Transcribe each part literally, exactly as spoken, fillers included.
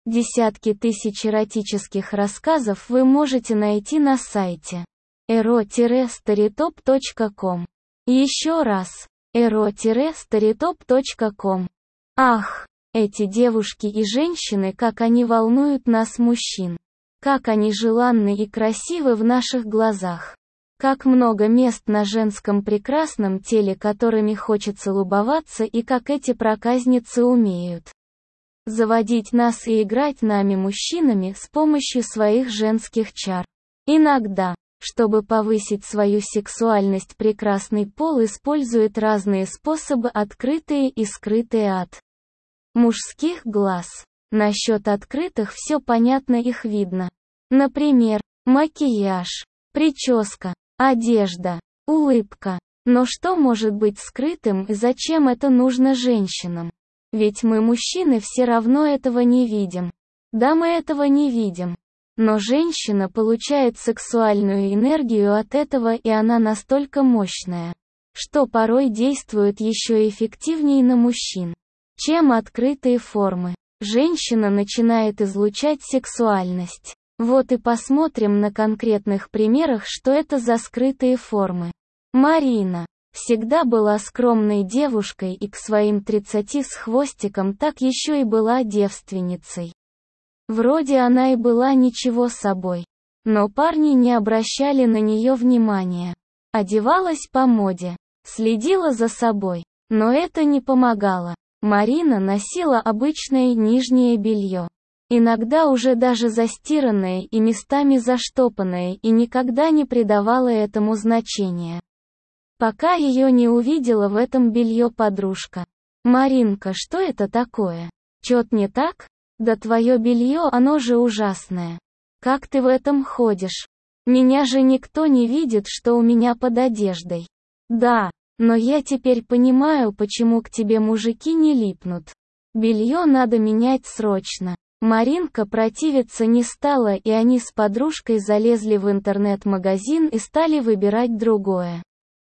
Десятки тысяч эротических рассказов вы можете найти на сайте эро старитоп точка ком. Еще раз, эро старитоп точка ком. Ах, эти девушки и женщины, как они волнуют нас, мужчин. Как они желанны и красивы в наших глазах. Как много мест на женском прекрасном теле, которыми хочется любоваться, и как эти проказницы умеют заводить нас и играть нами, мужчинами, с помощью своих женских чар. Иногда, чтобы повысить свою сексуальность, прекрасный пол использует разные способы, открытые и скрытые от мужских глаз. Насчет открытых все понятно, их видно. Например, макияж, прическа, одежда, улыбка. Но что может быть скрытым и зачем это нужно женщинам? Ведь мы, мужчины, все равно этого не видим. Да, мы этого не видим. Но женщина получает сексуальную энергию от этого, и она настолько мощная, что порой действует еще эффективнее на мужчин, чем открытые формы. Женщина начинает излучать сексуальность. Вот и посмотрим на конкретных примерах, что это за скрытые формы. Марина всегда была скромной девушкой и к своим тридцати с хвостиком так еще и была девственницей. Вроде она и была ничего собой. Но парни не обращали на нее внимания. Одевалась по моде, следила за собой. Но это не помогало. Марина носила обычное нижнее белье. Иногда уже даже застиранное и местами заштопанное, и никогда не придавала этому значения. Пока ее не увидела в этом белье подружка. «Маринка, что это такое? Чё-то не так? Да твое белье, оно же ужасное. Как ты в этом ходишь? Меня же никто не видит, что у меня под одеждой». «Да, но я теперь понимаю, почему к тебе мужики не липнут. Белье надо менять срочно». Маринка противиться не стала, и они с подружкой залезли в интернет-магазин и стали выбирать другое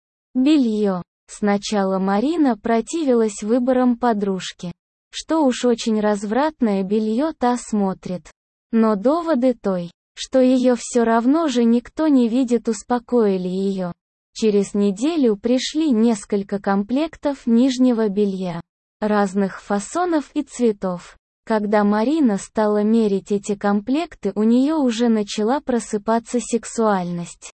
белье. Сначала Марина противилась выборам подружки. Что уж очень развратное белье та смотрит. Но доводы той, что ее все равно же никто не видит, успокоили ее. Через неделю пришли несколько комплектов нижнего белья. Разных фасонов и цветов. Когда Марина стала мерить эти комплекты, у нее уже начала просыпаться сексуальность.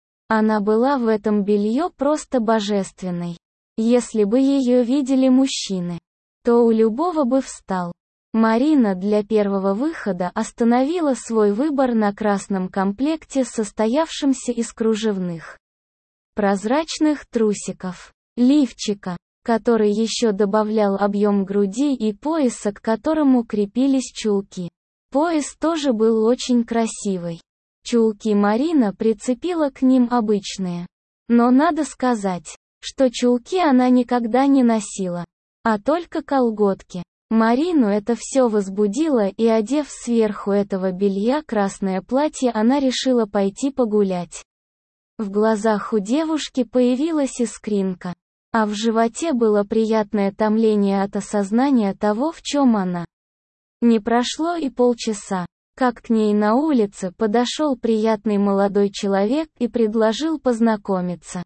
Она была в этом белье просто божественной. Если бы ее видели мужчины, то у любого бы встал. Марина для первого выхода остановила свой выбор на красном комплекте, состоявшемся из кружевных, прозрачных трусиков, лифчика, который еще добавлял объем груди, и пояса, к которому крепились чулки. Пояс тоже был очень красивый. Чулки Марина прицепила к ним обычные. Но надо сказать, что чулки она никогда не носила, а только колготки. Марину это все возбудило, и, одев сверху этого белья красное платье, она решила пойти погулять. В глазах у девушки появилась искринка, а в животе было приятное томление от осознания того, в чем она. Не прошло и полчаса, как к ней на улице подошел приятный молодой человек и предложил познакомиться.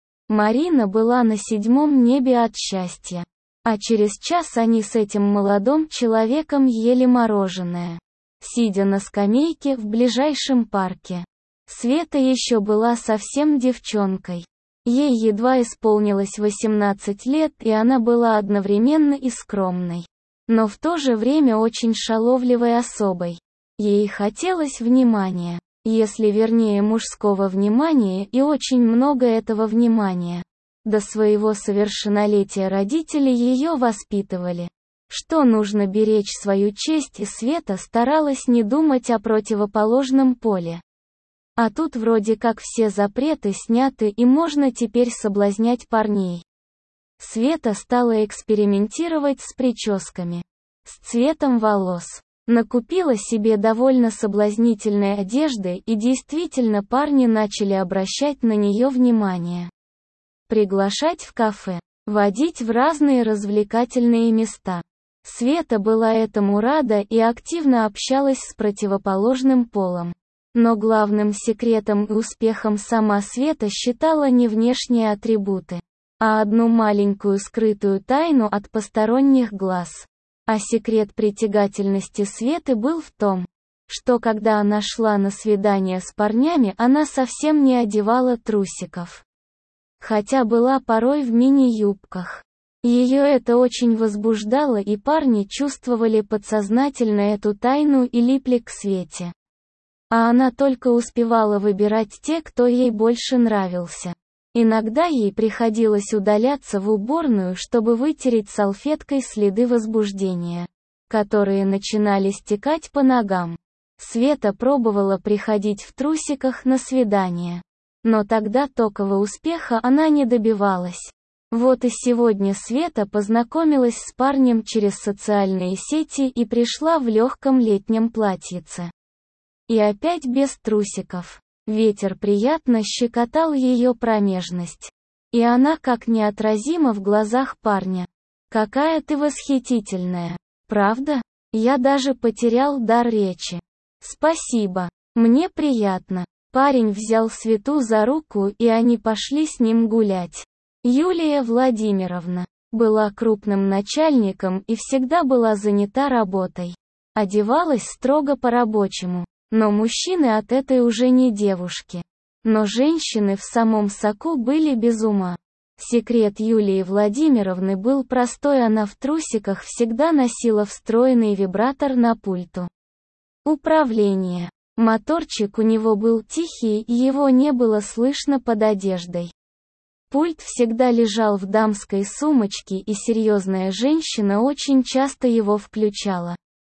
Марина была на седьмом небе от счастья. А через час они с этим молодым человеком ели мороженое, сидя на скамейке в ближайшем парке. Света еще была совсем девчонкой. Ей едва исполнилось восемнадцать лет, и она была одновременно и скромной, но в то же время очень шаловливой особой. Ей хотелось внимания, если вернее мужского внимания, и очень много этого внимания. До своего совершеннолетия родители ее воспитывали, что нужно беречь свою честь, и Света старалась не думать о противоположном поле. А тут вроде как все запреты сняты, и можно теперь соблазнять парней. Света стала экспериментировать с прическами, с цветом волос. Накупила себе довольно соблазнительной одежды, и действительно парни начали обращать на нее внимание. Приглашать в кафе, водить в разные развлекательные места. Света была этому рада и активно общалась с противоположным полом. Но главным секретом и успехом сама Света считала не внешние атрибуты, а одну маленькую скрытую тайну от посторонних глаз. А секрет притягательности Светы был в том, что когда она шла на свидание с парнями, она совсем не одевала трусиков. Хотя была порой в мини-юбках. Ее это очень возбуждало, и парни чувствовали подсознательно эту тайну и липли к Свете. А она только успевала выбирать те, кто ей больше нравился. Иногда ей приходилось удаляться в уборную, чтобы вытереть салфеткой следы возбуждения, которые начинали стекать по ногам. Света пробовала приходить в трусиках на свидание. Но тогда токового успеха она не добивалась. Вот и сегодня Света познакомилась с парнем через социальные сети и пришла в легком летнем платьице. И опять без трусиков. Ветер приятно щекотал ее промежность. И она как неотразима в глазах парня. «Какая ты восхитительная! Правда? Я даже потерял дар речи. Спасибо. Мне приятно». Парень взял Свету за руку, и они пошли с ним гулять. Юлия Владимировна была крупным начальником и всегда была занята работой. Одевалась строго по-рабочему. Но мужчины от этой уже не девушки. Но женщины в самом соку были без ума. Секрет Юлии Владимировны был простой: она в трусиках всегда носила встроенный вибратор на пульту управления. Моторчик у него был тихий, и его не было слышно под одеждой. Пульт всегда лежал в дамской сумочке, и серьезная женщина очень часто его включала.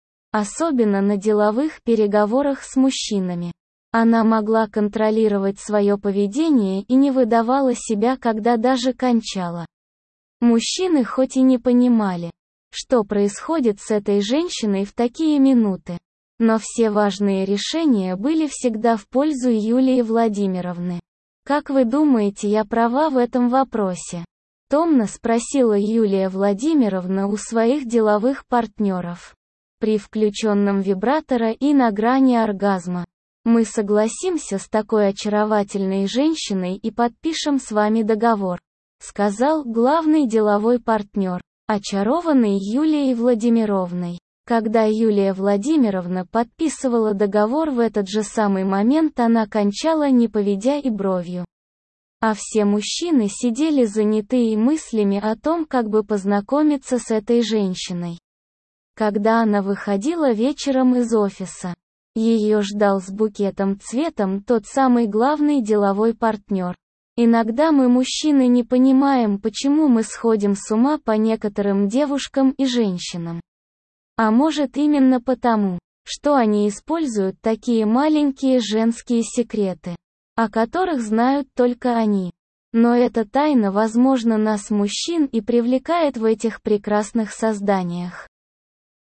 Особенно на деловых переговорах с мужчинами. Она могла контролировать свое поведение и не выдавала себя, когда даже кончала. Мужчины хоть и не понимали, что происходит с этой женщиной в такие минуты, но все важные решения были всегда в пользу Юлии Владимировны. «Как вы думаете, я права в этом вопросе?» — томно спросила Юлия Владимировна у своих деловых партнеров. При включенном вибратора и на грани оргазма. «Мы согласимся с такой очаровательной женщиной и подпишем с вами договор», — сказал главный деловой партнер, очарованный Юлией Владимировной. Когда Юлия Владимировна подписывала договор, в этот же самый момент она кончала, не поведя и бровью. А все мужчины сидели занятые мыслями о том, как бы познакомиться с этой женщиной. Когда она выходила вечером из офиса, ее ждал с букетом цветов тот самый главный деловой партнер. Иногда мы, мужчины, не понимаем, почему мы сходим с ума по некоторым девушкам и женщинам. А может, именно потому, что они используют такие маленькие женские секреты, о которых знают только они. Но эта тайна, возможно, нас, мужчин, и привлекает в этих прекрасных созданиях.